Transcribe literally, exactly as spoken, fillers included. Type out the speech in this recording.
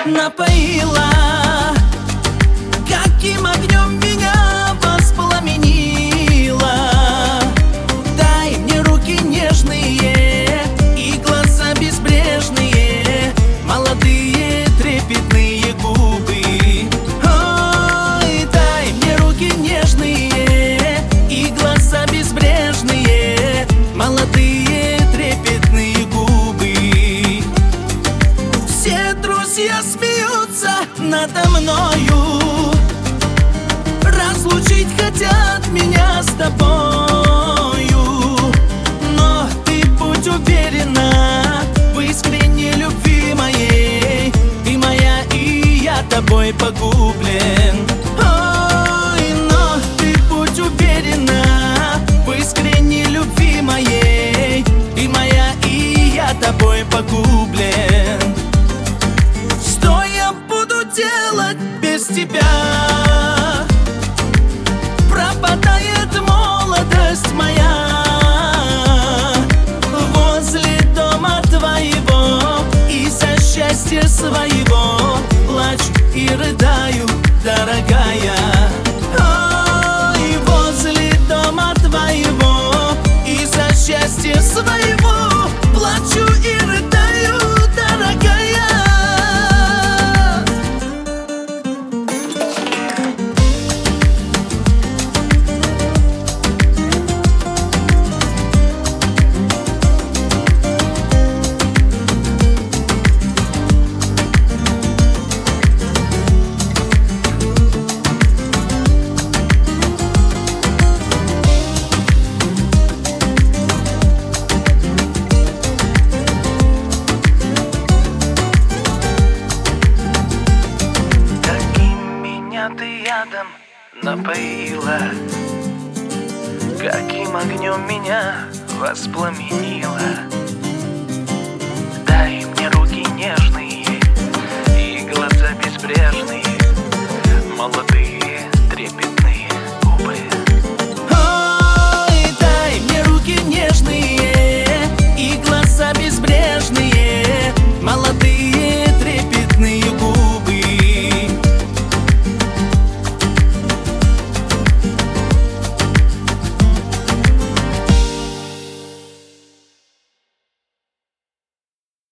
напоила, каким огнем меня воспламенила. Дай мне руки нежные и глаза безбрежные, молодые трепетные губы. Ой, дай мне руки нежные и глаза безбрежные, молодые трепетные губы. Все друзья смеются надо мною, разлучить хотят меня с тобою. Но ты будь уверена в искренней любви моей, ты моя и я тобой погублен. Ой, но ты будь уверена в искренней любви моей, ты моя и я тобой погублен. Что я буду делать без тебя? Пропадает молодость моя возле дома твоего, из-за счастья своего плачу и рыдаю, дорогая. Ой, возле дома твоего, из-за счастья своего плачу и рыдаю, дорогая. Ты ядом напоила, каким огнем меня воспламенила.